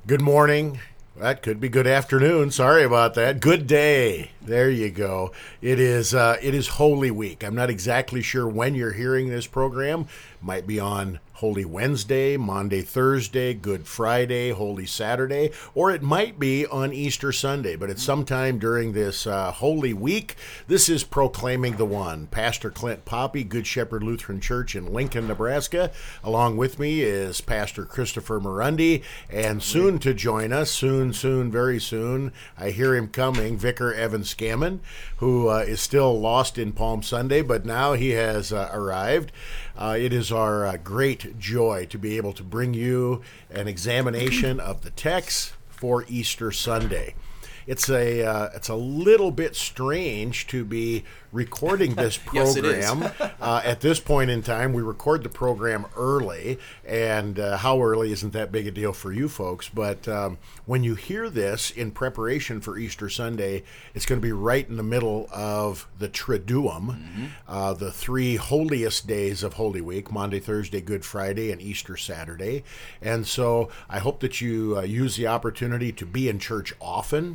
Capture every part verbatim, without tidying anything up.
Good morning. That could be good afternoon. Sorry about that. Good day. There you go. It is uh, it is Holy Week. I'm not exactly sure when you're hearing this program. Might be on Holy Wednesday, Monday, Thursday, Good Friday, Holy Saturday, or it might be on Easter Sunday, but it's sometime during this uh, Holy Week. This is Proclaiming the One. Pastor Clint Poppy, Good Shepherd Lutheran Church in Lincoln, Nebraska. Along with me is Pastor Christopher Murundi, and soon to join us, soon, soon, very soon, I hear him coming, Vicar Evan Scammon, who uh, is still lost in Palm Sunday, but now he has uh, arrived. Uh, it is our uh, great joy to be able to bring you an examination of the text for Easter Sunday. It's a uh, it's a little bit strange to be recording this program. Yes, it is. uh, at this point in time, we record the program early, and uh, how early isn't that big a deal for you folks. But um, when you hear this in preparation for Easter Sunday, it's going to be right in the middle of the Triduum, mm-hmm. uh, the three holiest days of Holy Week, Monday, Thursday, Good Friday, and Easter Saturday. And so I hope that you uh, use the opportunity to be in church often,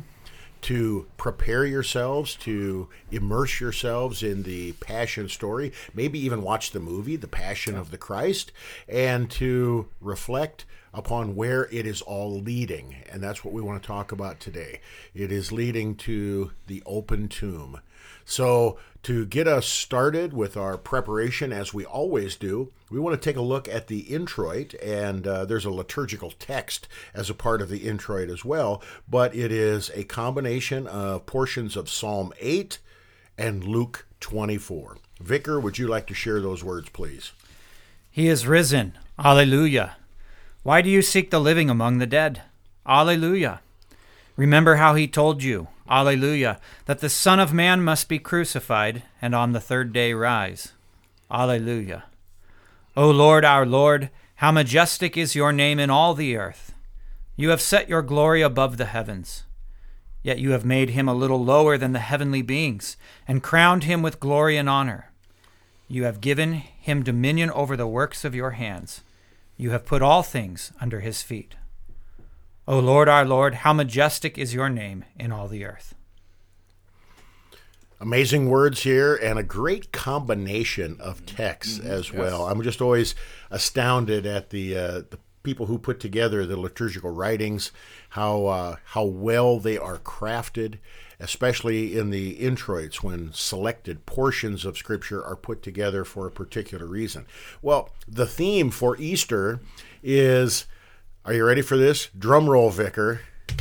to prepare yourselves, to immerse yourselves in the Passion story, maybe even watch the movie, The Passion of the Christ, and to reflect upon where it is all leading. And that's what we want to talk about today. It is leading to the open tomb. So to get us started with our preparation, as we always do, we want to take a look at the introit, and uh, there's a liturgical text as a part of the introit as well, but it is a combination of portions of Psalm eight and Luke twenty-four. Vicar, would you like to share those words, please? He is risen. Alleluia. Why do you seek the living among the dead? Alleluia. Remember how he told you, Alleluia, that the Son of Man must be crucified and on the third day rise. Alleluia. O Lord, our Lord, how majestic is your name in all the earth. You have set your glory above the heavens. Yet you have made him a little lower than the heavenly beings and crowned him with glory and honor. You have given him dominion over the works of your hands. You have put all things under his feet. O Lord, our Lord, how majestic is your name in all the earth. Amazing words here, and a great combination of texts mm-hmm. as well. Yes. I'm just always astounded at the uh, the people who put together the liturgical writings, how uh, how well they are crafted, especially in the introits when selected portions of Scripture are put together for a particular reason. Well, the theme for Easter is, are you ready for this? Drum roll, Vicar.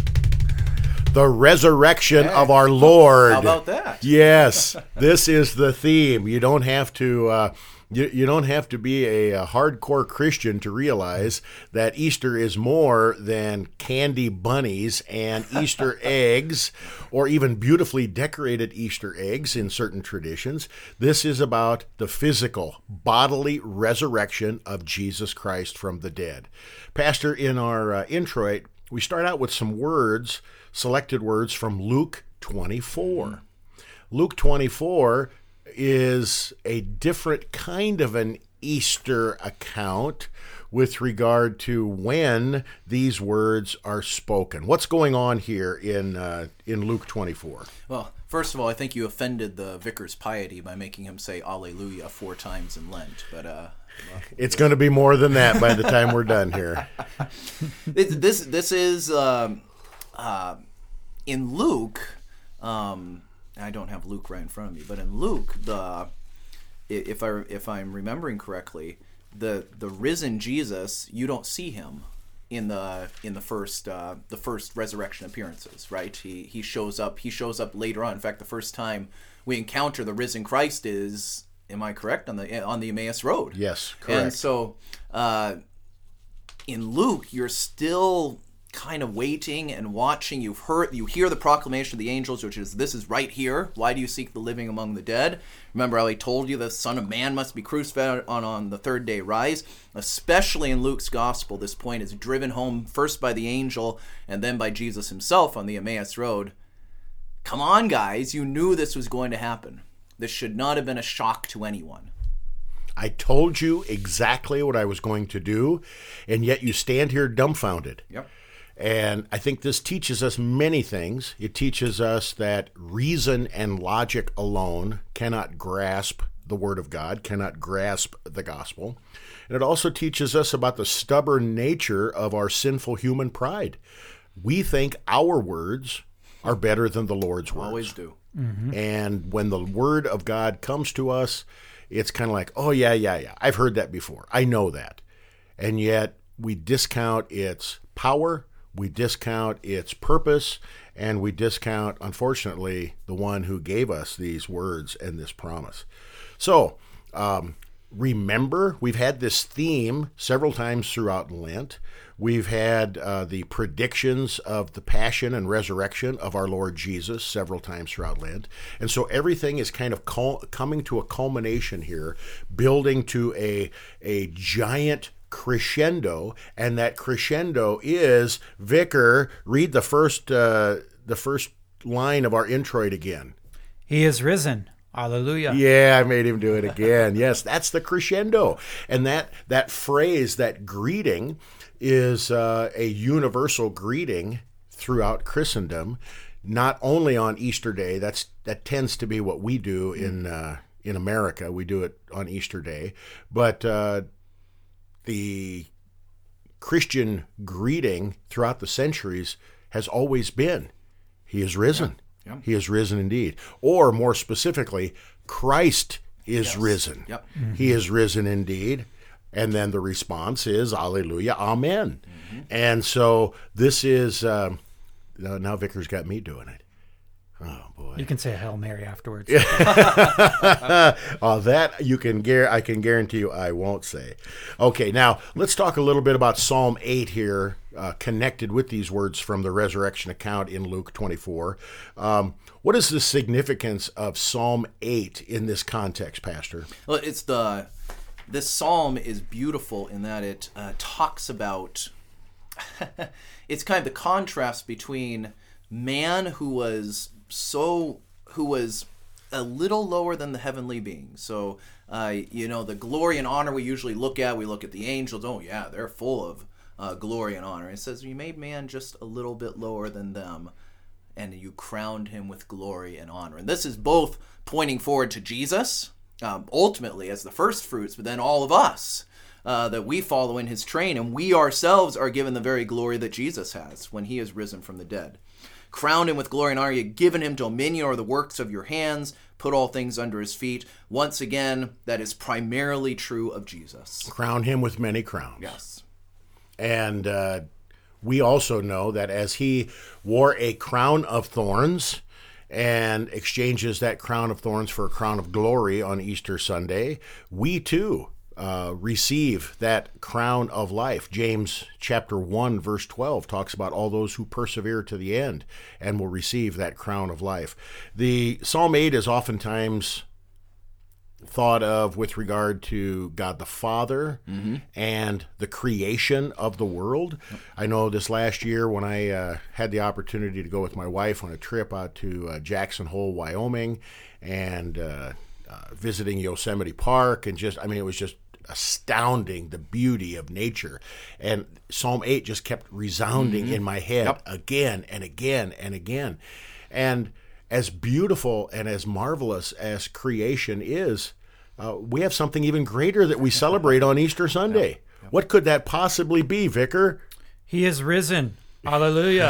The resurrection hey. of our Lord. How about that? Yes, this is the theme. You don't have to uh, you, you don't have to be a, a hardcore Christian to realize that Easter is more than candy bunnies and Easter eggs, or even beautifully decorated Easter eggs in certain traditions. This is about the physical, bodily resurrection of Jesus Christ from the dead. Pastor, in our uh, introit, we start out with some words, selected words from Luke twenty-four. Luke twenty-four is a different kind of an Easter account with regard to when these words are spoken. What's going on here in uh, in Luke twenty-four? Well, first of all, I think you offended the vicar's piety by making him say Alleluia four times in Lent, but uh well, it's going to be more than that by the time we're done here. This this is um, uh, in Luke. Um, I don't have Luke right in front of me, but in Luke, the if I if I'm remembering correctly, the the risen Jesus, you don't see him in the in the first uh, the first resurrection appearances, right? He he shows up. He shows up later on. In fact, the first time we encounter the risen Christ is, am I correct, on the on the Emmaus Road? Yes, correct. And so, uh, in Luke, you're still kind of waiting and watching. You've heard, you hear the proclamation of the angels, which is, "This is right here. Why do you seek the living among the dead?" Remember how he told you the Son of Man must be crucified on on the third day rise. Especially in Luke's gospel, this point is driven home first by the angel and then by Jesus himself on the Emmaus Road. Come on, guys! You knew this was going to happen. This should not have been a shock to anyone. I told you exactly what I was going to do, and yet you stand here dumbfounded. Yep. And I think this teaches us many things. It teaches us that reason and logic alone cannot grasp the Word of God, cannot grasp the gospel. And it also teaches us about the stubborn nature of our sinful human pride. We think our words are better than the Lord's words. Always do. Mm-hmm. And when the Word of God comes to us, it's kind of like, oh, yeah, yeah, yeah, I've heard that before. I know that. And yet we discount its power, we discount its purpose, and we discount, unfortunately, the one who gave us these words and this promise. So, um, remember, we've had this theme several times throughout Lent. We've had uh, the predictions of the passion and resurrection of our Lord Jesus several times throughout Lent. And so everything is kind of cul- coming to a culmination here, building to a, a giant crescendo, and that crescendo is, Vicar, read the first uh, the first line of our introit again. He is risen. Hallelujah. Yeah, I made him do it again. Yes, that's the crescendo. And that that phrase, that greeting, is uh, a universal greeting throughout Christendom, not only on Easter Day. That's that tends to be what we do in uh, in America. We do it on Easter Day, but uh, the Christian greeting throughout the centuries has always been, He is risen. Yeah. Yeah. He is risen indeed. Or more specifically, Christ is yes. risen. Yep. Mm-hmm. He is risen indeed. And then the response is, Alleluia, Amen. Mm-hmm. And so this is, um, now Vicar's got me doing it. Oh, boy. You can say a Hail Mary afterwards. Oh, that you can gar- I can guarantee you I won't say. Okay, now let's talk a little bit about Psalm eight here, uh, connected with these words from the resurrection account in Luke twenty-four. Um, what is the significance of Psalm eight in this context, Pastor? Well, it's the this psalm is beautiful in that it uh, talks about it's kind of the contrast between man who was so who was a little lower than the heavenly beings. So uh, you know, the glory and honor we usually look at, we look at the angels. Oh yeah, they're full of uh, glory and honor. It says you made man just a little bit lower than them, and you crowned him with glory and honor. And this is both pointing forward to Jesus, um, ultimately as the first fruits, but then all of us uh, that we follow in his train, and we ourselves are given the very glory that Jesus has when he is risen from the dead. Crowned him with glory and honor, you have given him dominion over the works of your hands, put all things under his feet. Once again, that is primarily true of Jesus. Crown him with many crowns. Yes. And uh, we also know that as he wore a crown of thorns and exchanges that crown of thorns for a crown of glory on Easter Sunday, we too Uh, receive that crown of life. James chapter one verse twelve talks about all those who persevere to the end and will receive that crown of life. The Psalm eight is oftentimes thought of with regard to God the Father mm-hmm. and the creation of the world. Yep. I know this last year when I uh, had the opportunity to go with my wife on a trip out to uh, Jackson Hole, Wyoming, and uh, uh, visiting Yosemite Park, and just, I mean, it was just astounding, the beauty of nature. And Psalm eight just kept resounding mm-hmm. in my head yep. again and again and again. And as beautiful and as marvelous as creation is, uh, we have something even greater that we celebrate on Easter Sunday. Yep. Yep. What could that possibly be, Vicar? He is risen. Hallelujah.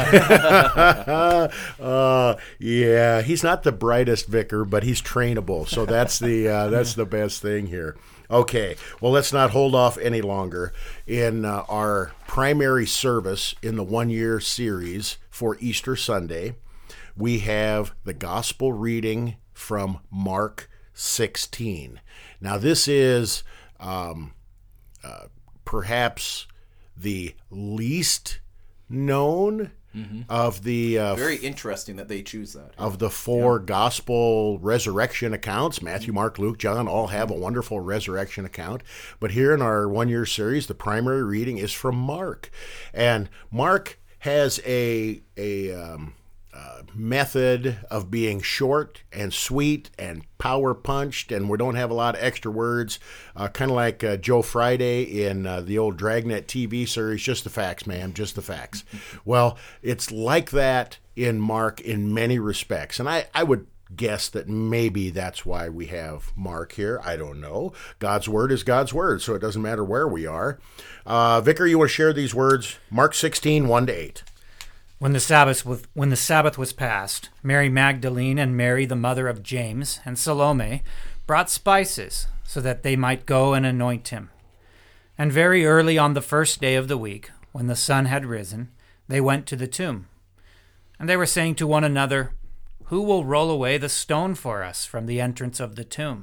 uh, yeah, he's not the brightest vicar, but he's trainable. So that's the uh, that's the best thing here. Okay, well, let's not hold off any longer. In uh, our primary service in the one-year series for Easter Sunday, we have the gospel reading from Mark sixteen. Now, this is um, uh, perhaps the least known mm-hmm. of the uh, very interesting that they choose that of the four yeah. gospel resurrection accounts. Matthew, Mark, Luke, John all have a wonderful resurrection account, but here in our one-year series, the primary reading is from Mark, and Mark has a a um, uh, method of being short and sweet and power punched, and we don't have a lot of extra words, uh, kind of like uh, Joe Friday in uh, the old Dragnet T V series, just the facts, ma'am, just the facts. Well, it's like that in Mark in many respects, and I, I would guess that maybe that's why we have Mark here. I don't know. God's word is God's word, so it doesn't matter where we are. Uh, Vicar, you want to share these words? Mark sixteen, one to eight. When the Sabbath was, when the Sabbath was past, Mary Magdalene and Mary, the mother of James, and Salome brought spices so that they might go and anoint him. And very early on the first day of the week, when the sun had risen, they went to the tomb. And they were saying to one another, "Who will roll away the stone for us from the entrance of the tomb?"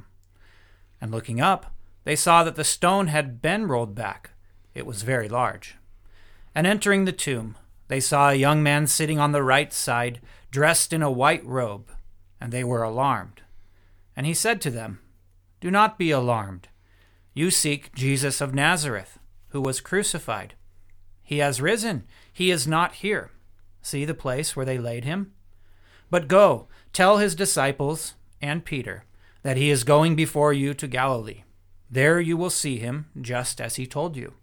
And looking up, they saw that the stone had been rolled back. It was very large. And entering the tomb, they saw a young man sitting on the right side, dressed in a white robe, and they were alarmed. And he said to them, "Do not be alarmed. You seek Jesus of Nazareth, who was crucified. He has risen. He is not here. See the place where they laid him? But go, tell his disciples and Peter that he is going before you to Galilee. There you will see him, just as he told you."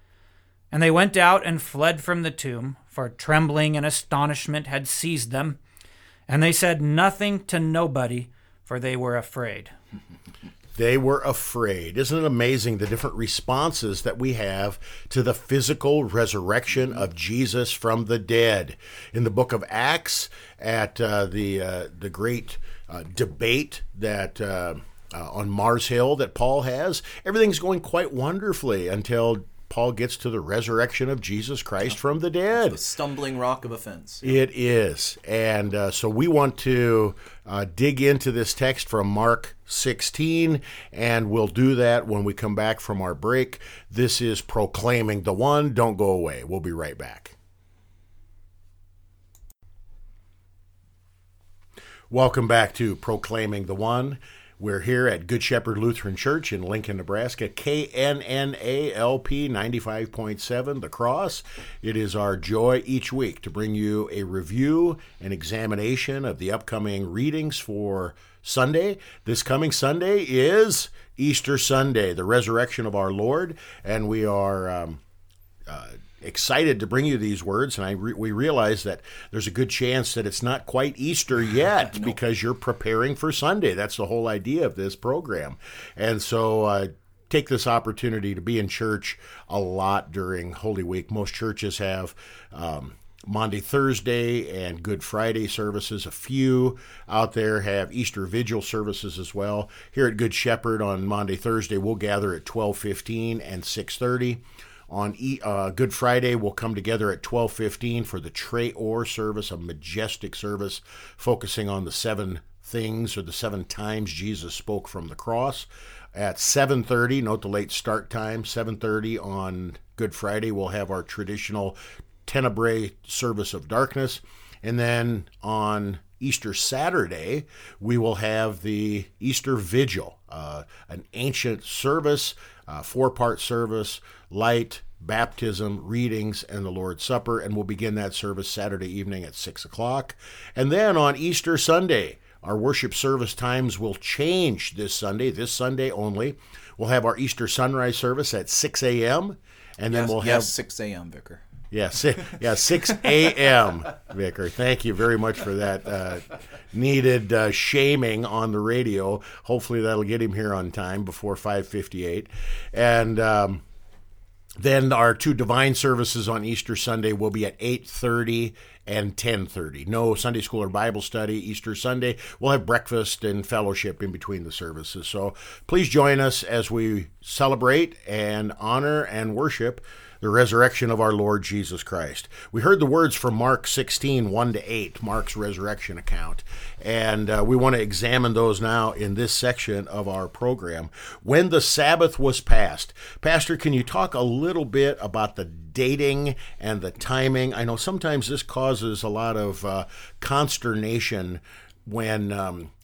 And they went out and fled from the tomb, for trembling and astonishment had seized them. And they said nothing to nobody, for they were afraid. They were afraid. Isn't it amazing the different responses that we have to the physical resurrection of Jesus from the dead? In the book of Acts, at uh, the uh, the great uh, debate that uh, uh, on Mars Hill that Paul has, everything's going quite wonderfully until Paul gets to the resurrection of Jesus Christ from the dead. The stumbling rock of offense. It is. And uh, so we want to uh, dig into this text from Mark sixteen, and we'll do that when we come back from our break. This is Proclaiming the One. Don't go away. We'll be right back. Welcome back to Proclaiming the One. We're here at Good Shepherd Lutheran Church in Lincoln, Nebraska, K N N A L P ninety-five point seven, The Cross. It is our joy each week to bring you a review and examination of the upcoming readings for Sunday. This coming Sunday is Easter Sunday, the resurrection of our Lord, and we are um, uh, excited to bring you these words, and I re- we realize that there's a good chance that it's not quite Easter yet no. because you're preparing for Sunday. That's the whole idea of this program. And so uh, take this opportunity to be in church a lot during Holy Week. Most churches have um, Maundy, Thursday, and Good Friday services. A few out there have Easter Vigil services as well. Here at Good Shepherd on Maundy, Thursday, we'll gather at twelve fifteen and six thirty. On uh, Good Friday, we'll come together at twelve fifteen for the Traor service, a majestic service focusing on the seven things or the seven times Jesus spoke from the cross. At seven thirty, note the late start time, seven thirty on Good Friday, we'll have our traditional Tenebrae service of darkness. And then on Easter Saturday, we will have the Easter Vigil, uh, an ancient service, uh, four-part service, light, baptism, readings, and the Lord's Supper, and we'll begin that service Saturday evening at six o'clock. And then on Easter Sunday, our worship service times will change this Sunday, this Sunday only. We'll have our Easter sunrise service at six a.m., and then yes, we'll have... Yes, six a.m., Vicar. Yeah, six, yeah, six a.m., Vicar. Thank you very much for that uh, needed uh, shaming on the radio. Hopefully that'll get him here on time before five fifty-eight. And um, then our two divine services on Easter Sunday will be at eight thirty and ten thirty. No Sunday school or Bible study Easter Sunday. We'll have breakfast and fellowship in between the services. So please join us as we celebrate and honor and worship the resurrection of our Lord Jesus Christ. We heard the words from Mark sixteen, one to eight, Mark's resurrection account, and uh, we want to examine those now in this section of our program. When the Sabbath was past. Pastor, can you talk a little bit about the dating and the timing? I know sometimes this causes a lot of uh, consternation when um,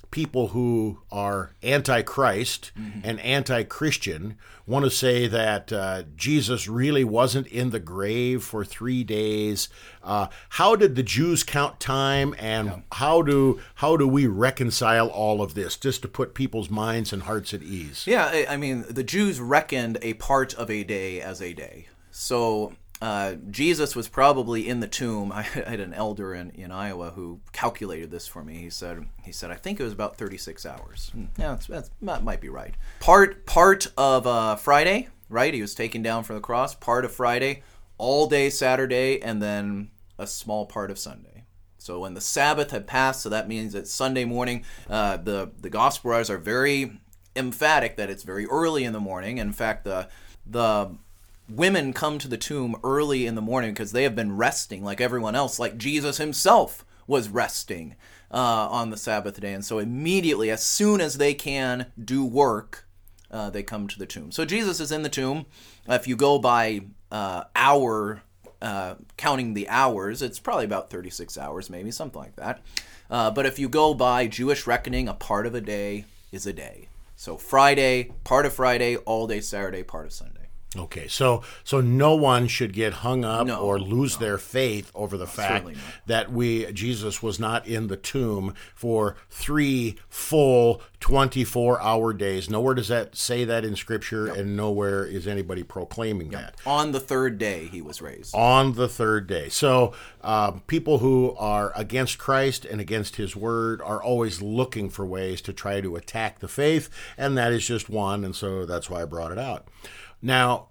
people who are anti-Christ mm-hmm. and anti-Christian want to say that uh, Jesus really wasn't in the grave for three days. Uh, how did the Jews count time, and yeah. how do how do we reconcile all of this, just to put people's minds and hearts at ease? Yeah, I mean, the Jews reckoned a part of a day as a day. So uh, Jesus was probably in the tomb. I had an elder in, in Iowa who calculated this for me. He said, he said, I think it was about thirty-six hours. Yeah, that's, that's, that might be right. Part part of uh, Friday, right? He was taken down from the cross. Part of Friday, all day Saturday, and then a small part of Sunday. So when the Sabbath had passed, so that means that Sunday morning, uh, the the gospel writers are very emphatic that it's very early in the morning. In fact, the the women come to the tomb early in the morning because they have been resting like everyone else, like Jesus himself was resting uh, on the Sabbath day. And so immediately, as soon as they can do work, uh, they come to the tomb. So Jesus is in the tomb. Uh, if you go by uh, hour, uh, counting the hours, it's probably about thirty-six hours, maybe, something like that. Uh, but if you go by Jewish reckoning, a part of a day is a day. So Friday, part of Friday, all day Saturday, part of Sunday. Okay, so so no one should get hung up no, or lose no. their faith over the fact Certainly not. that we Jesus was not in the tomb for three full twenty-four hour days. Nowhere does that say that in Scripture, yep. and nowhere is anybody proclaiming yep. that. On the third day he was raised. On the third day. So uh, people who are against Christ and against his word are always looking for ways to try to attack the faith, and that is just one, and so that's why I brought it out. Now,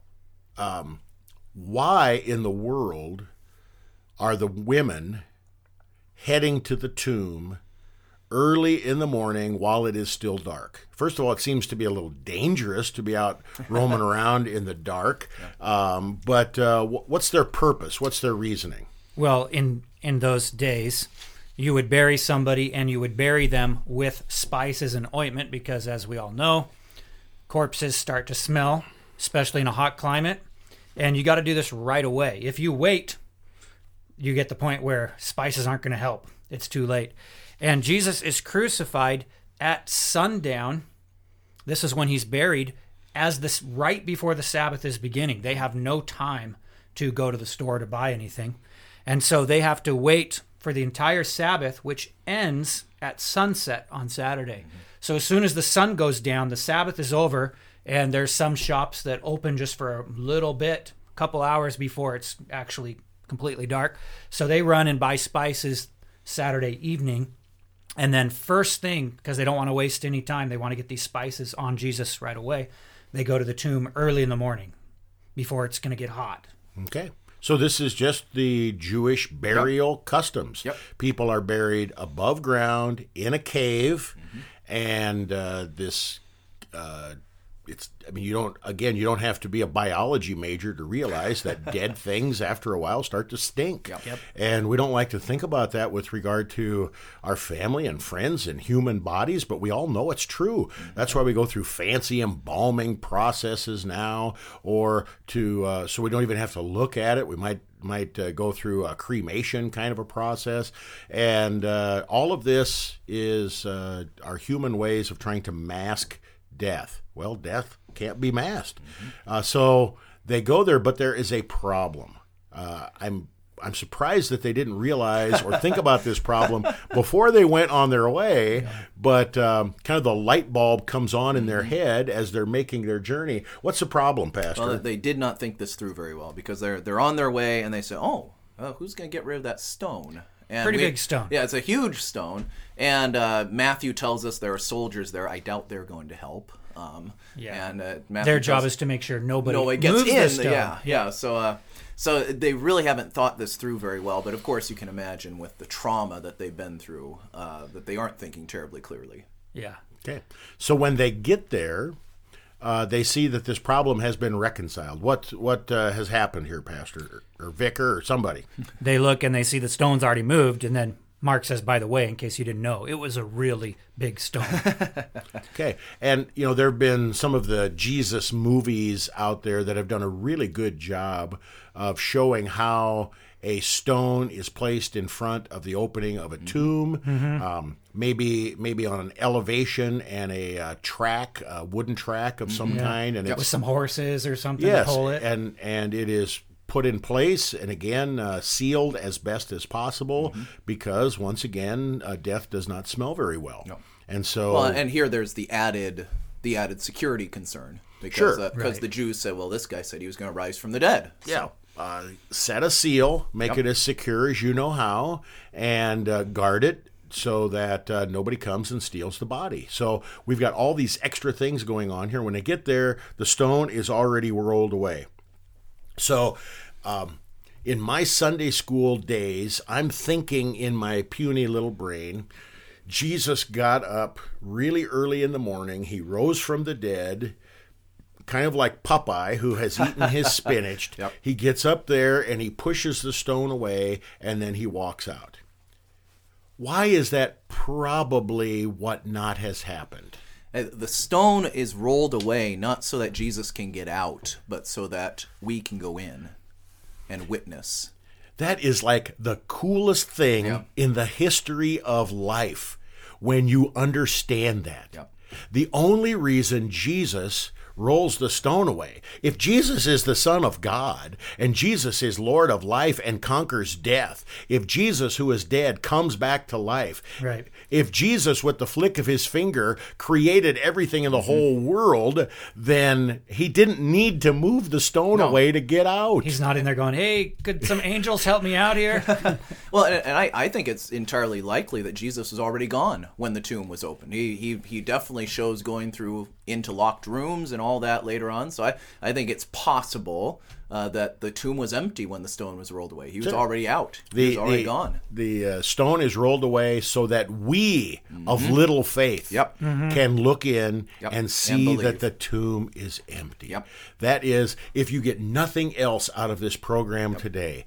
um, why in the world are the women heading to the tomb early in the morning while it is still dark? First of all, it seems to be a little dangerous to be out roaming around in the dark. Um, but uh, what's their purpose? What's their reasoning? Well, in, in those days, you would bury somebody and you would bury them with spices and ointment because, as we all know, corpses start to smell, especially in a hot climate, and you got to do this right away. If you wait, you get the point where spices aren't going to help. It's too late. And Jesus is crucified at sundown. This is when he's buried, as this right before the Sabbath is beginning. They have no time to go to the store to buy anything, and so they have to wait for the entire Sabbath, which ends at sunset on Saturday. Mm-hmm. So as soon as the sun goes down, the Sabbath is over. And there's some shops that open just for a little bit, a couple hours before it's actually completely dark. So they run and buy spices Saturday evening. And then first thing, because they don't want to waste any time, they want to get these spices on Jesus right away, they go to the tomb early in the morning before it's going to get hot. Okay. So this is just the Jewish burial yep. customs. Yep. People are buried above ground in a cave, mm-hmm. and uh, this... Uh, It's, I mean, you don't, again, you don't have to be a biology major to realize that dead things after a while start to stink. Yep. Yep. And we don't like to think about that with regard to our family and friends and human bodies, but we all know it's true. That's why we go through fancy embalming processes now, or to, uh, so we don't even have to look at it. We might might uh, go through a cremation kind of a process. And uh, all of this is uh, our human ways of trying to mask death. Well, death can't be masked. Mm-hmm. Uh, so they go there, but there is a problem. Uh, I'm I'm surprised that they didn't realize or think about this problem before they went on their way, yeah. but um, kind of the light bulb comes on in their head as they're making their journey. What's the problem, Pastor? Well, they did not think this through very well, because they're they're on their way and they say, oh, uh, who's going to get rid of that stone? And Pretty we, big stone. Yeah, it's a huge stone. And uh, Matthew tells us there are soldiers there. I doubt they're going to help. Um, yeah. And uh, Matthew their job tells, is to make sure nobody, nobody gets moves in. the stone. Yeah, yeah. So, uh, so they really haven't thought this through very well. But of course, you can imagine with the trauma that they've been through, uh, that they aren't thinking terribly clearly. Yeah. Okay. So when they get there, uh, they see that this problem has been reconciled. What what uh, has happened here, Pastor or Vicar or somebody? They look and they see the stone's already moved, and then Mark says, by the way, in case you didn't know, it was a really big stone. Okay. And, you know, there have been some of the Jesus movies out there that have done a really good job of showing how a stone is placed in front of the opening of a tomb, mm-hmm. um, maybe maybe on an elevation and a uh, track, a wooden track of some yeah. kind. And With it's, some horses or something yes, to pull it. and, and it is put in place and again uh, sealed as best as possible mm-hmm. because once again uh, death does not smell very well. No. And so well, and here there's the added the added security concern because sure. uh, because right. the Jews said, well, this guy said he was going to rise from the dead. So. Yeah. Uh, set a seal, make yep. it as secure as you know how, and uh, guard it so that uh, nobody comes and steals the body. So we've got all these extra things going on here. When they get there, the stone is already rolled away. So um, in my Sunday school days, I'm thinking in my puny little brain, Jesus got up really early in the morning. He rose from the dead, kind of like Popeye, who has eaten his spinach. Yep. He gets up there and he pushes the stone away, and then he walks out. Why is that probably what not has happened? The stone is rolled away not so that Jesus can get out, but so that we can go in and witness. That is like the coolest thing yeah. in the history of life when you understand that. Yeah. The only reason Jesus rolls the stone away. If Jesus is the Son of God, and Jesus is Lord of life and conquers death, if Jesus, who is dead, comes back to life, right. if Jesus, with the flick of his finger, created everything in the mm-hmm. whole world, then he didn't need to move the stone no. away to get out. He's not in there going, hey, could some angels help me out here? Well, and, and I, I think it's entirely likely that Jesus was already gone when the tomb was opened. He, he, he definitely shows going through into locked rooms and all that later on. So I, I think it's possible uh, that the tomb was empty when the stone was rolled away. He was sure. already out. The, he was already the, gone. The uh, stone is rolled away so that we mm-hmm. of little faith yep. mm-hmm. can look in yep. and see and that the tomb is empty. Yep. That is, if you get nothing else out of this program yep. today,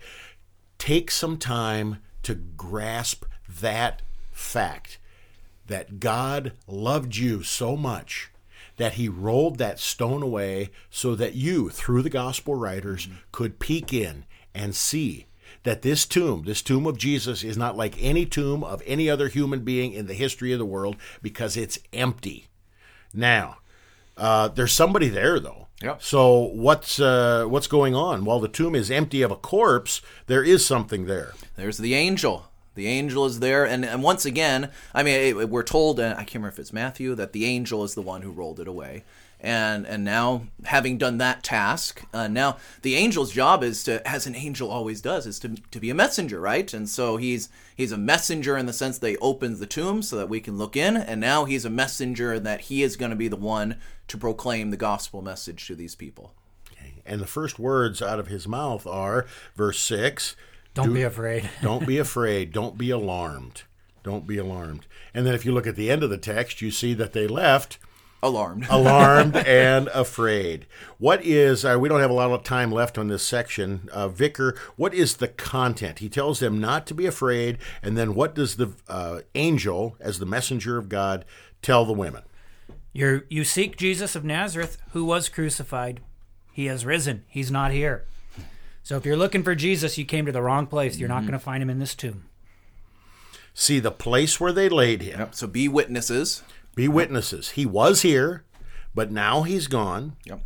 take some time to grasp that fact that God loved you so much that he rolled that stone away so that you, through the gospel writers, mm-hmm. could peek in and see that this tomb, this tomb of Jesus, is not like any tomb of any other human being in the history of the world because it's empty. Now, uh, there's somebody there, though. Yep. So what's uh, what's going on? While the tomb is empty of a corpse, there is something there. There's the angel. The angel is there, and, and once again, I mean, it, we're told, uh, I can't remember if it's Matthew, that the angel is the one who rolled it away. And and now, having done that task, uh, now the angel's job is to, as an angel always does, is to to be a messenger, right? And so he's he's a messenger in the sense that he opens the tomb so that we can look in, and now he's a messenger that he is going to be the one to proclaim the gospel message to these people. Okay. And the first words out of his mouth are, verse six, Don't Do, be afraid. Don't be afraid. Don't be alarmed. Don't be alarmed. And then if you look at the end of the text, you see that they left alarmed, alarmed and afraid. What is, uh, we don't have a lot of time left on this section. Uh, Vicar, what is the content? He tells them not to be afraid. And then what does the uh, angel, as the messenger of God, tell the women? You're, you seek Jesus of Nazareth, who was crucified. He has risen. He's not here. So if you're looking for Jesus, you came to the wrong place. You're not going to find him in this tomb. See the place where they laid him. Yep. So be witnesses. Be witnesses. He was here, but now he's gone. Yep.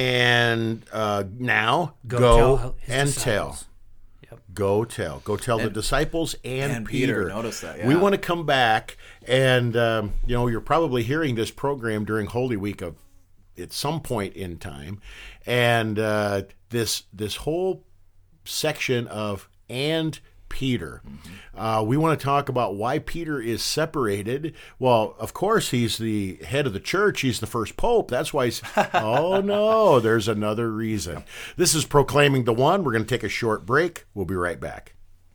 And uh, now Go go, tell his and disciples. tell. Yep. Go tell. Go tell And- the disciples and, and Peter. Peter. Notice that, yeah. We want to come back, and um, you know, you're probably hearing this program during Holy Week of at some point in time, and uh, this this whole section of and Peter. Mm-hmm. Uh, we want to talk about why Peter is separated. Well, of course, he's the head of the church. He's the first pope. That's why he's... oh, no, there's another reason. This is Proclaiming the One. We're going to take a short break. We'll be right back.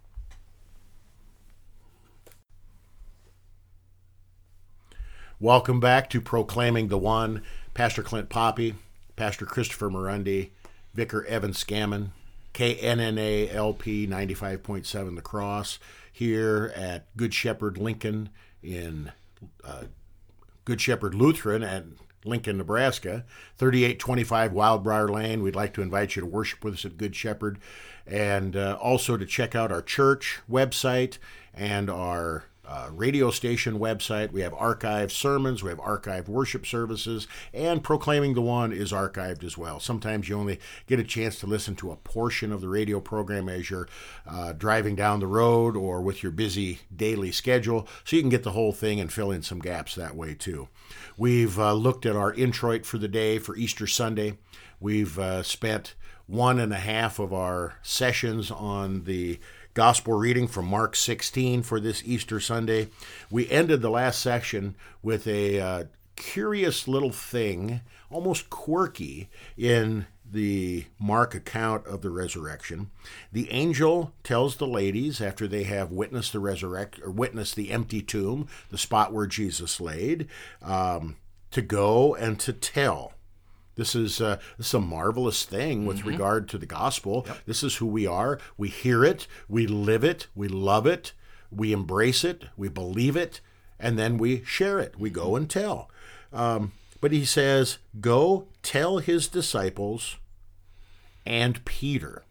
Welcome back to Proclaiming the One. Pastor Clint Poppy, Pastor Christopher Morundi, Vicar Evan Scammon. K N N A L P ninety-five point seven The Cross here at Good Shepherd Lincoln in uh, Good Shepherd Lutheran at Lincoln, Nebraska, thirty-eight twenty-five Wildbriar Lane. We'd like to invite you to worship with us at Good Shepherd, and uh, also to check out our church website and our uh, radio station website. We have archived sermons, we have archived worship services, and Proclaiming the One is archived as well. Sometimes you only get a chance to listen to a portion of the radio program as you're uh, driving down the road or with your busy daily schedule, so you can get the whole thing and fill in some gaps that way too. We've uh, looked at our introit for the day for Easter Sunday. We've uh, spent one and a half of our sessions on the gospel reading from Mark sixteen for this Easter Sunday. We ended the last section with a uh, curious little thing, almost quirky, in the Mark account of the resurrection. The angel tells the ladies, after they have witnessed the resurrect or witnessed the empty tomb, the spot where Jesus laid, um, to go and to tell. This is, uh, this is a marvelous thing with mm-hmm. regard to the gospel. Yep. This is who we are. We hear it, we live it, we love it, we embrace it, we believe it, and then we share it. We go and tell. Um, but he says, go tell his disciples and Peter.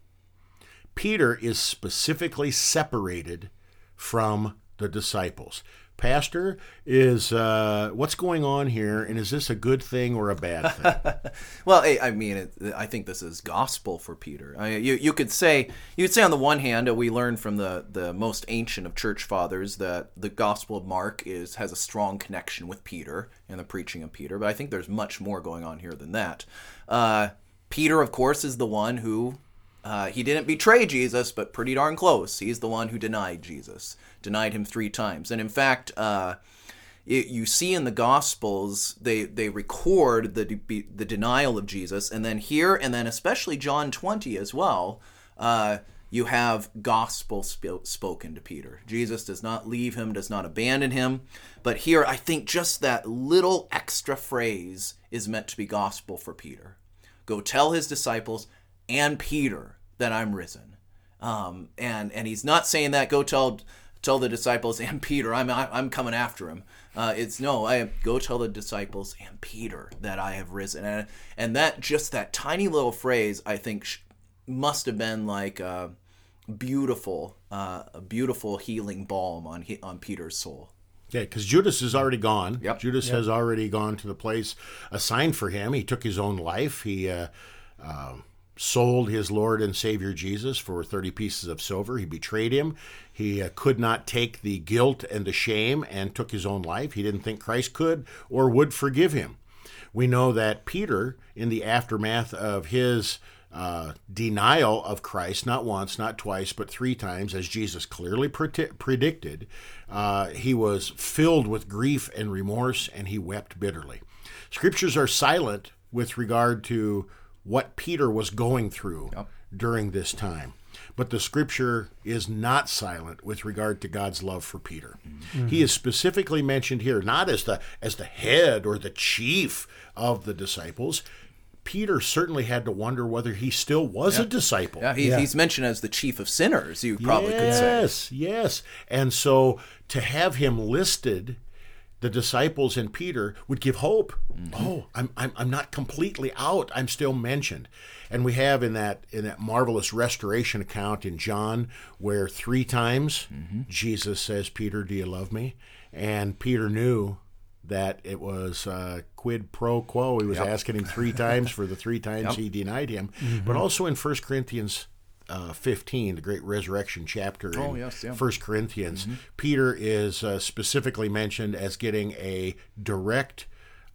Peter is specifically separated from the disciples. Pastor, is uh, what's going on here, and is this a good thing or a bad thing? Well, I, I mean, it, I think this is gospel for Peter. I mean, you you could say you could say on the one hand, uh, we learn from the, the most ancient of church fathers that the Gospel of Mark is has a strong connection with Peter and the preaching of Peter. But I think there's much more going on here than that. Uh, Peter, of course, is the one who uh, he didn't betray Jesus, but pretty darn close. He's the one who denied Jesus. Denied him three times. And in fact, uh, it, you see in the Gospels, they, they record the de- the denial of Jesus. And then here, and then especially John twenty as well, uh, you have gospel sp- spoken to Peter. Jesus does not leave him, does not abandon him. But here, I think just that little extra phrase is meant to be gospel for Peter. Go tell his disciples and Peter that I'm risen. Um, and, and he's not saying that, go tell... Tell the disciples and Peter, I'm I'm coming after him. Uh, it's no, I go tell the disciples and Peter that I have risen, and and that just that tiny little phrase, I think, sh- must have been like a beautiful, uh, a beautiful healing balm on he, on Peter's soul. Yeah, because Judas is already gone. Yep. Judas yep. has already gone to the place assigned for him. He took his own life. He uh, uh, sold his Lord and Savior Jesus for thirty pieces of silver. He betrayed him. He uh, could not take the guilt and the shame and took his own life. He didn't think Christ could or would forgive him. We know that Peter, in the aftermath of his uh, denial of Christ, not once, not twice, but three times, as Jesus clearly pre- predicted, uh, he was filled with grief and remorse, and he wept bitterly. Scriptures are silent with regard to what Peter was going through yep. during this time. But the Scripture is not silent with regard to God's love for Peter. Mm-hmm. He is specifically mentioned here, not as the as the head or the chief of the disciples. Peter certainly had to wonder whether he still was yeah. a disciple. Yeah, he, yeah, he's mentioned as the chief of sinners, you probably yes, could say. Yes, yes. And so to have him listed, the disciples and Peter, would give hope. Mm-hmm. Oh, I'm, I'm I'm not completely out. I'm still mentioned. And we have in that in that marvelous restoration account in John, where three times mm-hmm. Jesus says, Peter, do you love me? And Peter knew that it was uh, quid pro quo. He was yep. asking him three times for the three times yep. he denied him. Mm-hmm. But also in First Corinthians Uh, fifteen, the great resurrection chapter in oh, yes, yeah. First Corinthians, mm-hmm. Peter is uh, specifically mentioned as getting a direct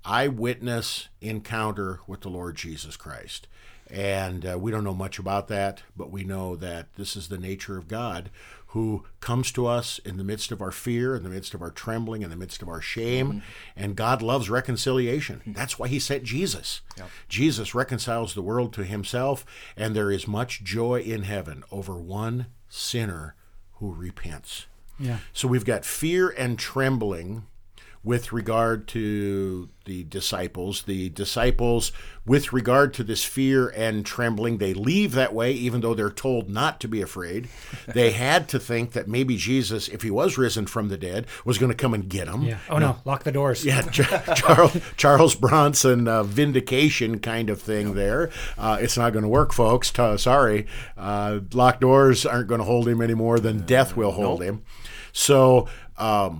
eyewitness encounter with the Lord Jesus Christ. And uh, we don't know much about that, but we know that this is the nature of God, who comes to us in the midst of our fear, in the midst of our trembling, in the midst of our shame. Mm-hmm. And God loves reconciliation. That's why he sent Jesus. Yep. Jesus reconciles the world to himself, and there is much joy in heaven over one sinner who repents. Yeah. So we've got fear and trembling with regard to the disciples. The disciples, with regard to this fear and trembling, they leave that way, even though they're told not to be afraid. They had to think that maybe Jesus, if he was risen from the dead, was going to come and get them. Yeah. Oh, no, lock the doors. Yeah, Charles, Charles Bronson uh, vindication kind of thing there. Uh, it's not going to work, folks. T- sorry. Uh, locked doors aren't going to hold him any more than death will hold Nope. him. So um,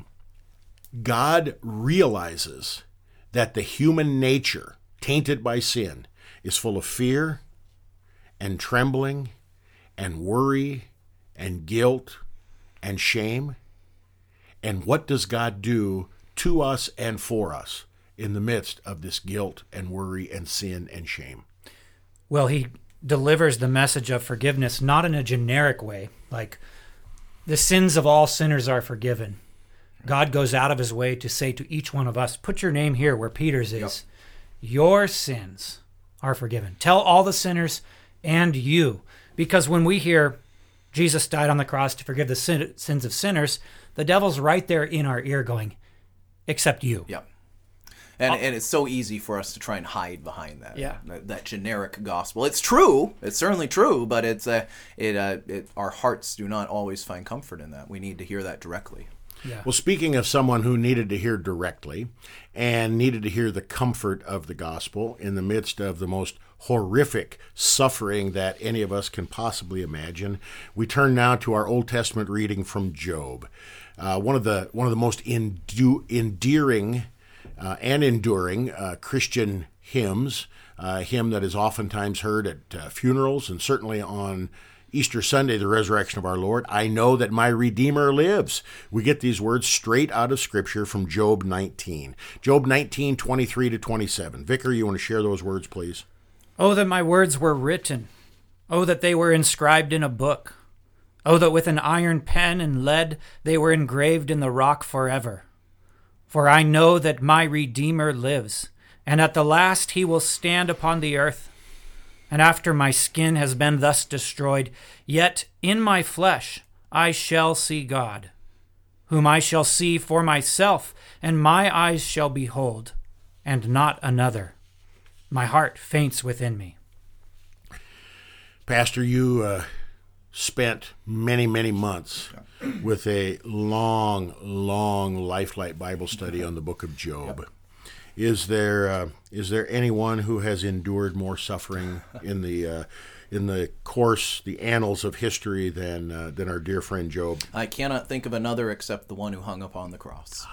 God realizes that the human nature, tainted by sin, is full of fear and trembling and worry and guilt and shame. And what does God do to us and for us in the midst of this guilt and worry and sin and shame? Well, he delivers the message of forgiveness not in a generic way, like the sins of all sinners are forgiven. God goes out of his way to say to each one of us, put your name here where Peter's is. Yep. Your sins are forgiven. Tell all the sinners and you. Because when we hear Jesus died on the cross to forgive the sin- sins of sinners, the devil's right there in our ear going, except you. Yep. And, and it's so easy for us to try and hide behind that, Yeah. that, that generic gospel. It's true. It's certainly true, but it's uh, it, uh, it our hearts do not always find comfort in that. We need to hear that directly. Yeah. Well, speaking of someone who needed to hear directly and needed to hear the comfort of the gospel in the midst of the most horrific suffering that any of us can possibly imagine, we turn now to our Old Testament reading from Job. Uh, one of the one of the most endu- endearing uh, and enduring uh, Christian hymns, a hymn that is oftentimes heard at uh, funerals and certainly on Easter Sunday, the resurrection of our Lord. I know that my Redeemer lives. We get these words straight out of Scripture from Job nineteen. Job nineteen, twenty-three to twenty-seven. Vicar, you want to share those words, please? Oh, that my words were written. Oh, that they were inscribed in a book. Oh, that with an iron pen and lead they were engraved in the rock forever. For I know that my Redeemer lives, and at the last he will stand upon the earth. And after my skin has been thus destroyed, yet in my flesh I shall see God, whom I shall see for myself, and my eyes shall behold, and not another. My heart faints within me. Pastor, you uh, spent many, many months with a long, long Lifelight Bible study on the book of Job. Yep. Is there uh, is there anyone who has endured more suffering in the uh, in the course, the annals of history than uh, than our dear friend Job? I cannot think of another except the one who hung upon the cross.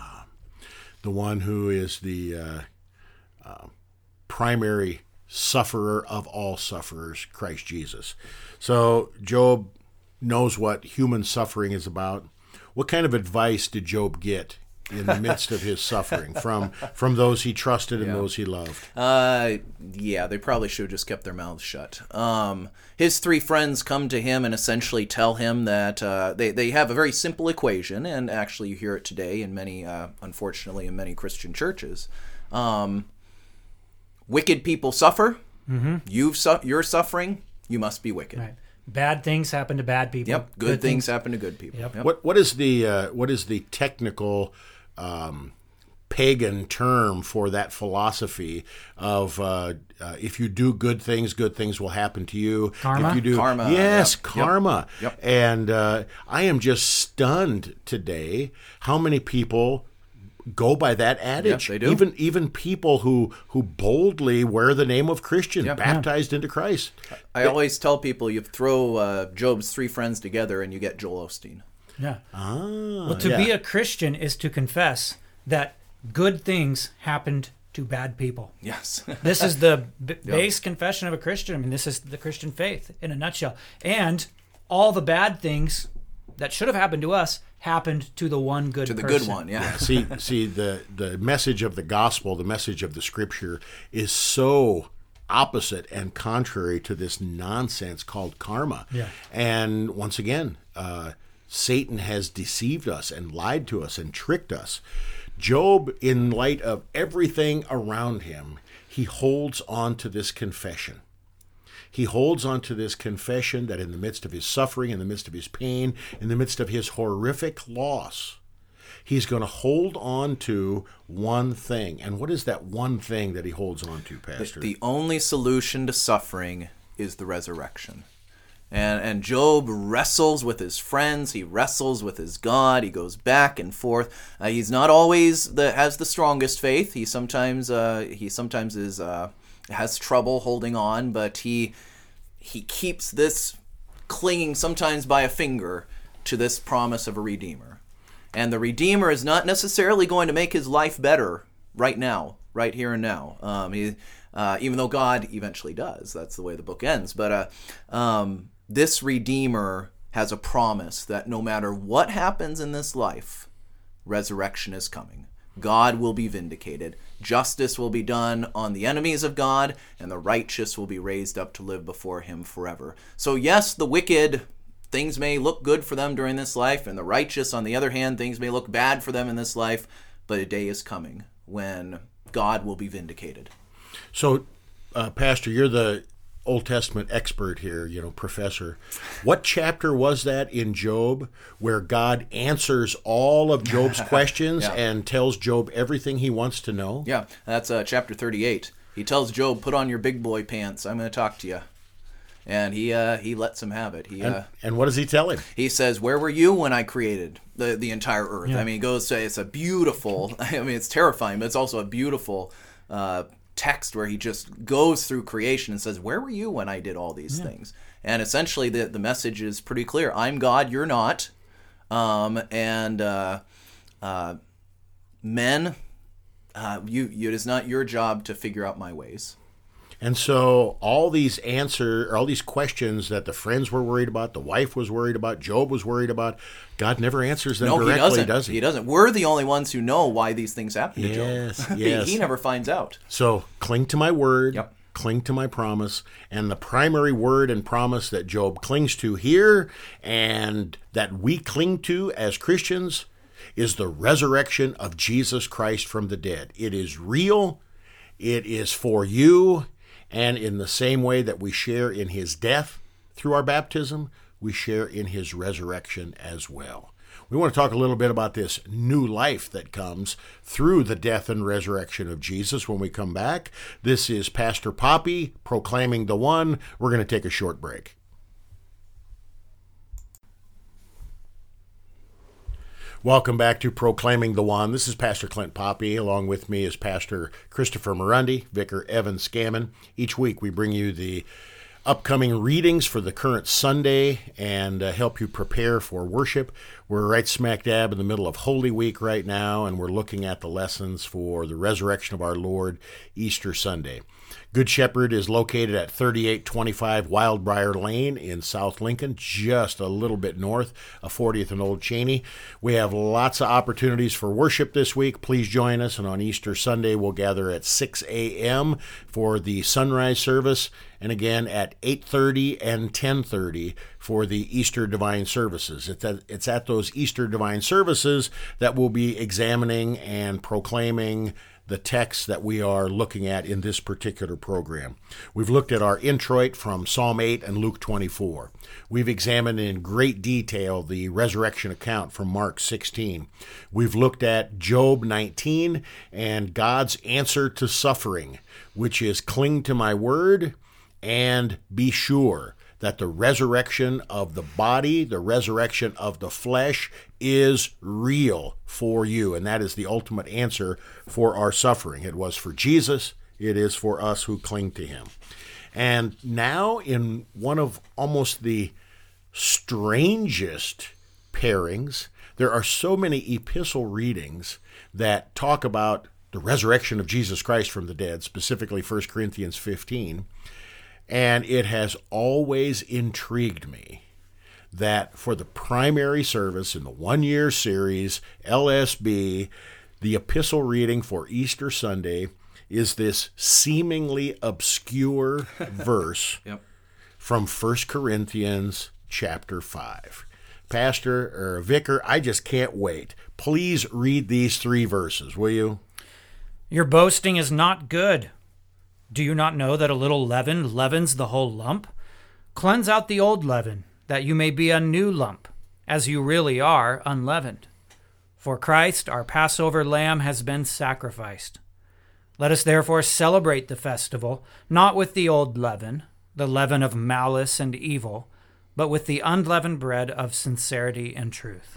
The one who is the uh, uh, primary sufferer of all sufferers, Christ Jesus. So Job knows what human suffering is about. What kind of advice did Job get in the midst of his suffering from from those he trusted and Yeah. those he loved? Uh, yeah, they probably should have just kept their mouths shut. Um, his three friends come to him and essentially tell him that uh, they, they have a very simple equation, and actually you hear it today in many, uh, unfortunately, in many Christian churches. Um, wicked people suffer. Mm-hmm. You've su- you're suffering. You must be wicked. Right. Bad things happen to bad people. Yep. Good, good things, things happen to good people. Yep. Yep. What what is the uh, what is the technical um, pagan term for that philosophy of uh, uh, if you do good things, good things will happen to you. Karma? If you do, Karma, yes, yep, karma. yep, yep. And uh, I am just stunned today how many people go by that adage. Yep, they do. Even even people who who boldly wear the name of Christian, Yep. baptized into Christ. I always tell people you throw uh, Job's three friends together and you get Joel Osteen. Yeah. Ah, Well, to yeah. be a Christian is to confess that good things happened to bad people. Yes. This is the b- base confession of a Christian. I mean, this is the Christian faith in a nutshell. And all the bad things that should have happened to us happened to the one good to the person. good one, yeah. see, see the the message of the gospel, the message of the scripture is so opposite and contrary to this nonsense called karma. Yeah. And once again, uh, Satan has deceived us and lied to us and tricked us. Job, in light of everything around him, he holds on to this confession. He holds on to this confession that in the midst of his suffering, in the midst of his pain, in the midst of his horrific loss, he's going to hold on to one thing. And what is that one thing that he holds on to, Pastor? The, the only solution to suffering is the resurrection. And and Job wrestles with his friends. He wrestles with his God. He goes back and forth. Uh, he's not always the has the strongest faith. He sometimes uh, he sometimes is uh, has trouble holding on, but he he keeps this clinging sometimes by a finger to this promise of a Redeemer. And the Redeemer is not necessarily going to make his life better right now, right here and now. Um, he, uh, even though God eventually does. That's the way the book ends. But uh, um, this Redeemer has a promise that no matter what happens in this life, resurrection is coming. God will be vindicated. Justice will be done on the enemies of God, and the righteous will be raised up to live before him forever. So yes, the wicked, things may look good for them during this life, and the righteous, on the other hand, things may look bad for them in this life, but a day is coming when God will be vindicated. So, uh, Pastor, you're the Old Testament expert here, you know, professor. What chapter was that in Job where God answers all of Job's questions yeah. and tells Job everything he wants to know? Yeah, that's uh, chapter thirty-eight. He tells Job, put on your big boy pants. I'm going to talk to you. And he uh, he lets him have it. He and, uh, and what does he tell him? He says, where were you when I created the, the entire earth? Yeah. I mean, he goes to, it's a beautiful, I mean, it's terrifying, but it's also a beautiful uh, text where he just goes through creation and says, where were you when I did all these yeah. things? And essentially the, the message is pretty clear. I'm God, you're not. Um, and uh, uh, men, uh, you, you, it is not your job to figure out my ways. And so all these answer, or all these questions that the friends were worried about, the wife was worried about, Job was worried about, God never answers them no, directly, he doesn't. does he? He doesn't. We're the only ones who know why these things happen to yes, Job. Yes, he, he never finds out. So cling to my word, yep. cling to my promise, and the primary word and promise that Job clings to here and that we cling to as Christians is the resurrection of Jesus Christ from the dead. It is real. It is for you. And in the same way that we share in his death through our baptism, we share in his resurrection as well. We want to talk a little bit about this new life that comes through the death and resurrection of Jesus when we come back. This is Pastor Poppy proclaiming the one. We're going to take a short break. Welcome back to Proclaiming the One. This is Pastor Clint Poppy. Along with me is Pastor Christopher Murundi, Vicar Evan Scammon. Each week we bring you the upcoming readings for the current Sunday and uh, help you prepare for worship. We're right smack dab in the middle of Holy Week right now, and we're looking at the lessons for the resurrection of our Lord Easter Sunday. Good Shepherd is located at thirty-eight twenty-five Wildbriar Lane in South Lincoln, just a little bit north of fortieth and Old Cheney. We have lots of opportunities for worship this week. Please join us, and on Easter Sunday we'll gather at six a.m. for the sunrise service, and again at eight thirty and ten thirty for the Easter Divine Services. It's at, it's at those Easter Divine Services that we'll be examining and proclaiming the texts that we are looking at in this particular program. We've looked at our introit from Psalm eight and Luke twenty-four. We've examined in great detail the resurrection account from Mark sixteen. We've looked at Job nineteen and God's answer to suffering, which is cling to my word and be sure that the resurrection of the body, the resurrection of the flesh is real for you. And that is the ultimate answer for our suffering. It was for Jesus. It is for us who cling to him. And now in one of almost the strangest pairings, there are so many epistle readings that talk about the resurrection of Jesus Christ from the dead, specifically First Corinthians fifteen. And it has always intrigued me that for the primary service in the one-year series, L S B, the epistle reading for Easter Sunday is this seemingly obscure verse yep. from First Corinthians chapter five. Pastor or Vicar, I just can't wait. Please read these three verses, will you? Your boasting is not good. Do you not know that a little leaven leavens the whole lump? Cleanse out the old leaven, that you may be a new lump, as you really are unleavened. For Christ, our Passover lamb, has been sacrificed. Let us therefore celebrate the festival, not with the old leaven, the leaven of malice and evil, but with the unleavened bread of sincerity and truth.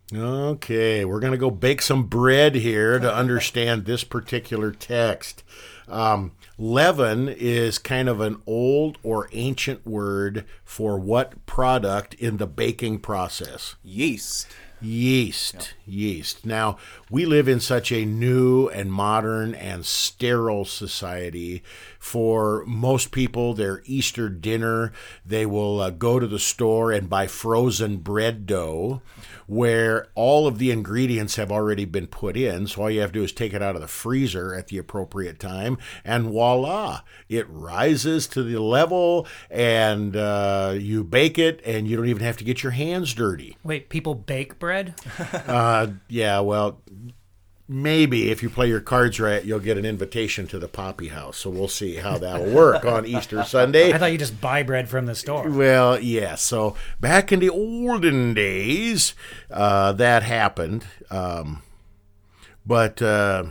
Okay, we're going to go bake some bread here to understand this particular text. Um, leaven is kind of an old or ancient word for what product in the baking process? Yeast. Yeast, Yep. yeast. Now, we live in such a new and modern and sterile society. For most people, their Easter dinner, they will uh, go to the store and buy frozen bread dough where all of the ingredients have already been put in. So all you have to do is take it out of the freezer at the appropriate time, and voila, it rises to the level, and uh, you bake it, and you don't even have to get your hands dirty. Wait, people bake bread? Uh, yeah, well, maybe if you play your cards right, you'll get an invitation to the Poppy House. So we'll see how that'll work on Easter Sunday. I thought you just buy bread from the store. Well, yeah. So back in the olden days, uh, that happened. Um, but uh,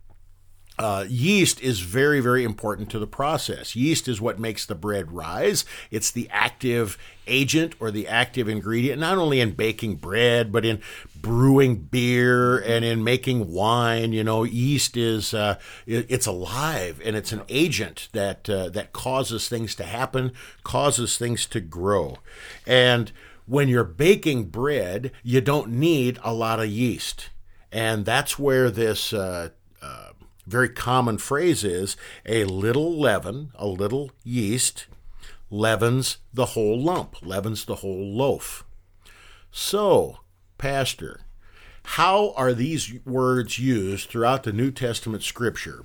uh, yeast is very, very important to the process. Yeast is what makes the bread rise. It's the active agent or the active ingredient, not only in baking bread, but in brewing beer and in making wine. You know, yeast is uh, it, it's alive, and it's an agent that uh, that causes things to happen, causes things to grow. And when you're baking bread, you don't need a lot of yeast, and that's where this uh, uh, very common phrase is: a little leaven, a little yeast, leavens the whole lump, leavens the whole loaf. So, Pastor, how are these words used throughout the New Testament Scripture?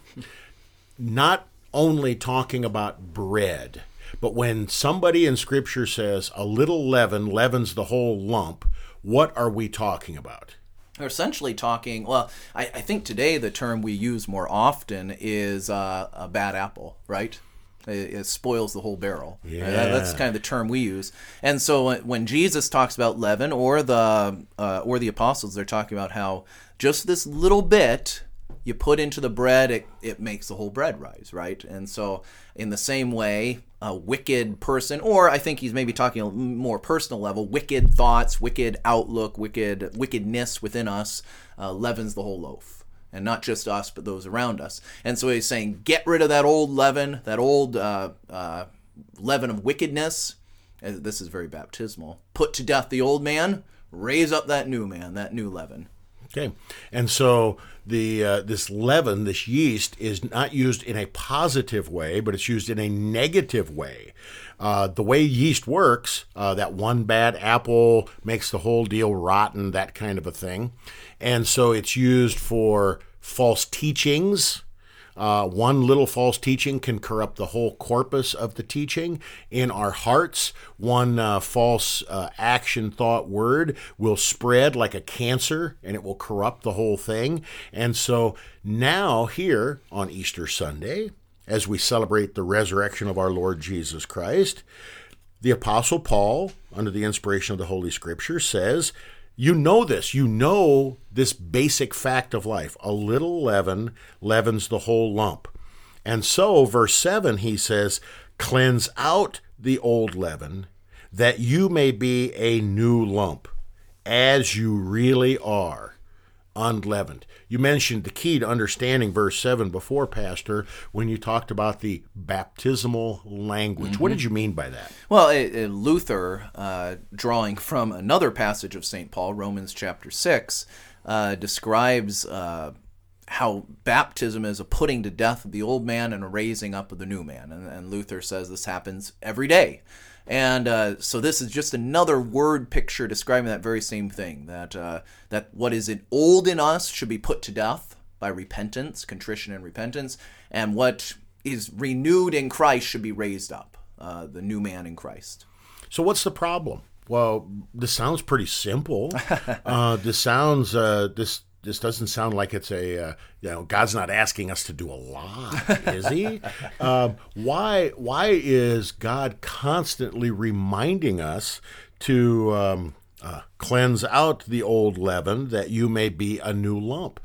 Not only talking about bread, but when somebody in Scripture says a little leaven leavens the whole lump, what are we talking about? We're essentially talking, well, I, I think today the term we use more often is uh, a bad apple, right? It, it spoils the whole barrel. Yeah. That- That's kind of the term we use. And so when- when Jesus talks about leaven, or the uh, or the apostles, they're talking about how just this little bit you put into the bread, it, it makes the whole bread rise, right? And so in the same way, a wicked person, or I think he's maybe talking a more personal level, wicked thoughts, wicked outlook, wicked wickedness within us uh, leavens the whole loaf. And not just us, but those around us. And so he's saying, get rid of that old leaven, that old uh, uh, leaven of wickedness. And this is very baptismal. Put to death the old man, raise up that new man, that new leaven. Okay, and so the uh, this leaven, this yeast, is not used in a positive way, but it's used in a negative way. Uh, the way yeast works, uh, that one bad apple makes the whole deal rotten, that kind of a thing. And so it's used for false teachings. Uh, one little false teaching can corrupt the whole corpus of the teaching. In our hearts, one uh, false uh, action, thought, word will spread like a cancer, and it will corrupt the whole thing. And so now here on Easter Sunday, as we celebrate the resurrection of our Lord Jesus Christ, the Apostle Paul, under the inspiration of the Holy Scripture, says, you know this. You know this basic fact of life. A little leaven leavens the whole lump. And so, verse seven, he says, cleanse out the old leaven, that you may be a new lump, as you really are, unleavened. You mentioned the key to understanding verse seven before, Pastor, when you talked about the baptismal language. Mm-hmm. What did you mean by that? Well, it, it, Luther, uh, drawing from another passage of Saint Paul, Romans chapter six, uh, describes uh, how baptism is a putting to death of the old man and a raising up of the new man. And, and Luther says this happens every day. And uh, so this is just another word picture describing that very same thing, that uh, that what is old in us should be put to death by repentance, contrition and repentance, and what is renewed in Christ should be raised up, uh, the new man in Christ. So what's the problem? Well, this sounds pretty simple. uh, this sounds, uh, this This doesn't sound like it's a, uh, you know, God's not asking us to do a lot, is he? um, why Why is God constantly reminding us to um, Uh, cleanse out the old leaven that you may be a new lump.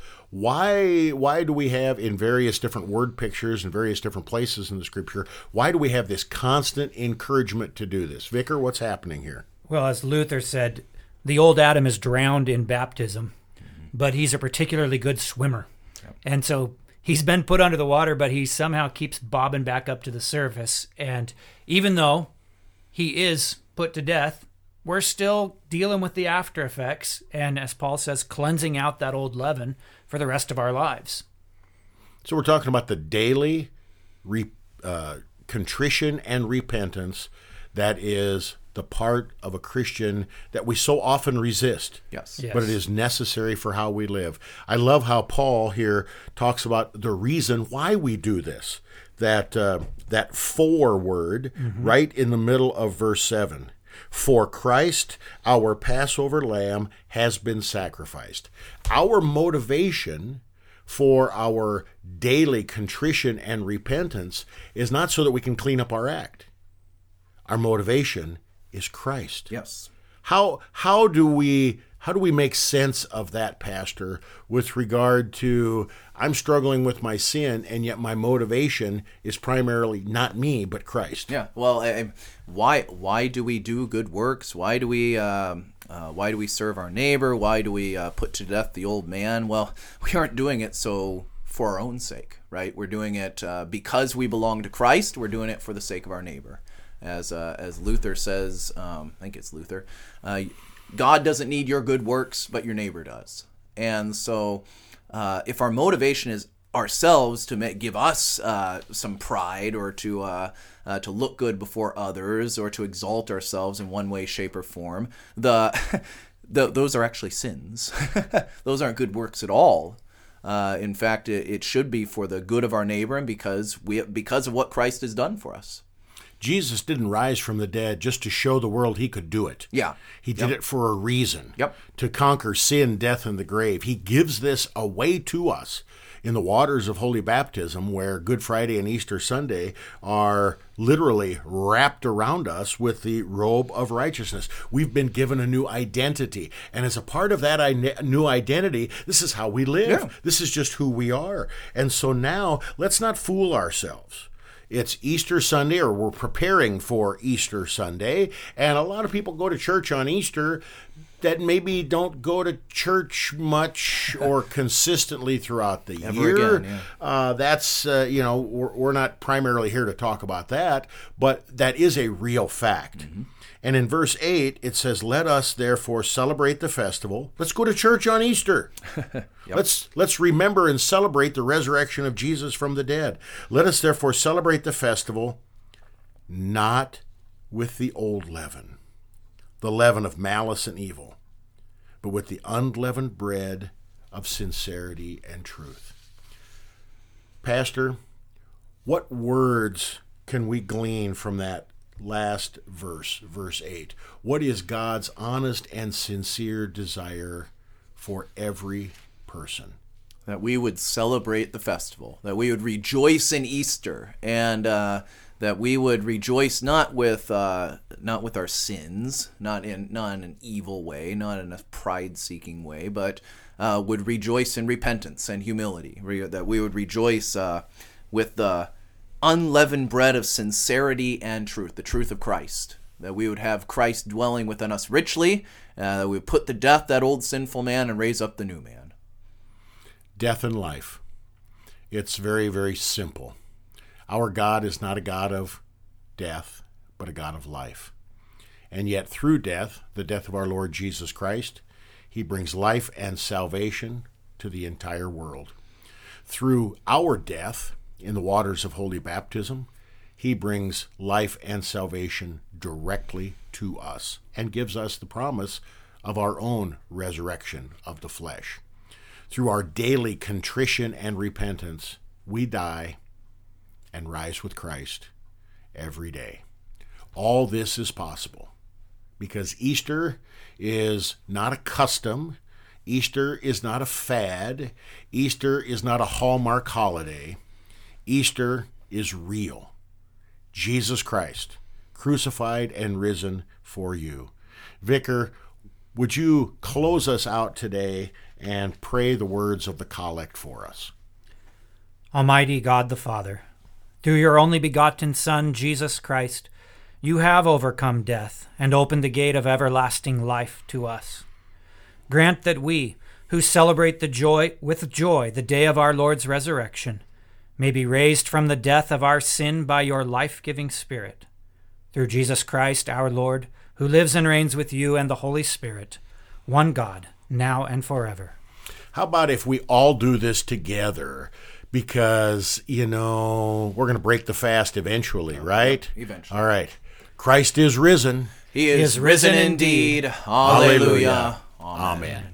Why why do we have in various different word pictures and various different places in the scripture, why do we have this constant encouragement to do this? Vicar, what's happening here? Well, as Luther said, the old Adam is drowned in baptism, mm-hmm. but he's a particularly good swimmer. Yep. And so he's been put under the water, but he somehow keeps bobbing back up to the surface. And even though he is put to death, we're still dealing with the after effects, and as Paul says, cleansing out that old leaven for the rest of our lives. So we're talking about the daily re, uh, contrition and repentance that is the part of a Christian that we so often resist. Yes. Yes. But it is necessary for how we live. I love how Paul here talks about the reason why we do this. That, uh, that for word mm-hmm. right in the middle of verse seven. For Christ, our Passover lamb, has been sacrificed. Our motivation for our daily contrition and repentance is not so that we can clean up our act. Our motivation is Christ. Yes. How how do we how do we make sense of that, Pastor, with regard to I'm struggling with my sin, and yet my motivation is primarily not me, but Christ? Yeah. Well, I, why why do we do good works? Why do we um, uh, why do we serve our neighbor? Why do we uh, put to death the old man? Well, we aren't doing it so for our own sake, right? We're doing it uh, because we belong to Christ. We're doing it for the sake of our neighbor, as uh, as Luther says. Um, I think it's Luther. Uh, God doesn't need your good works, but your neighbor does. And so uh, if our motivation is ourselves to make, give us uh, some pride or to uh, uh, to look good before others or to exalt ourselves in one way, shape, or form, the, the those are actually sins. Those aren't good works at all. Uh, in fact, it, it should be for the good of our neighbor and because we because of what Christ has done for us. Jesus didn't rise from the dead just to show the world he could do it. Yeah. He did Yep. it for a reason. Yep. To conquer sin, death, and the grave. He gives this away to us in the waters of Holy Baptism, where Good Friday and Easter Sunday are literally wrapped around us with the robe of righteousness. We've been given a new identity. And as a part of that I- new identity, this is how we live. Yeah. This is just who we are. And so now, let's not fool ourselves. It's Easter Sunday, or we're preparing for Easter Sunday, and a lot of people go to church on Easter that maybe don't go to church much or consistently throughout the Ever year. again, yeah. Uh, that's, uh, you know, we're, we're not primarily here to talk about that, but that is a real fact. Mm-hmm. And in verse eight, it says, let us therefore celebrate the festival. Let's go to church on Easter. Yep. Let's let's remember and celebrate the resurrection of Jesus from the dead. Let us therefore celebrate the festival, not with the old leaven, the leaven of malice and evil, but with the unleavened bread of sincerity and truth. Pastor, what words can we glean from that last verse, verse eight? What is God's honest and sincere desire for every person? That we would celebrate the festival, that we would rejoice in Easter, and uh, that we would rejoice not with uh, not with our sins, not in not in an evil way, not in a pride-seeking way, but uh, would rejoice in repentance and humility. Re- that we would rejoice uh, with the unleavened bread of sincerity and truth, the truth of Christ. That we would have Christ dwelling within us richly, uh, that we would put to death that old sinful man and raise up the new man. Death and life. It's very, very simple. Our God is not a God of death, but a God of life. And yet through death, the death of our Lord Jesus Christ, he brings life and salvation to the entire world. Through our death in the waters of Holy Baptism, he brings life and salvation directly to us and gives us the promise of our own resurrection of the flesh. Through our daily contrition and repentance, we die and rise with Christ every day. All this is possible because Easter is not a custom. Easter is not a fad. Easter is not a Hallmark holiday. Easter is real. Jesus Christ, crucified and risen for you. Vicar, would you close us out today and pray the words of the collect for us? Almighty God the Father, through your only begotten Son, Jesus Christ, you have overcome death and opened the gate of everlasting life to us. Grant that we, who celebrate the joy with joy the day of our Lord's resurrection, may be raised from the death of our sin by your life-giving Spirit. Through Jesus Christ our Lord, who lives and reigns with you and the Holy Spirit, one God, now and forever. How about if we all do this together? Because, you know, we're going to break the fast eventually, right? Eventually. All right. Christ is risen. He is, is risen, risen indeed. indeed. Hallelujah. Hallelujah. Amen. Amen.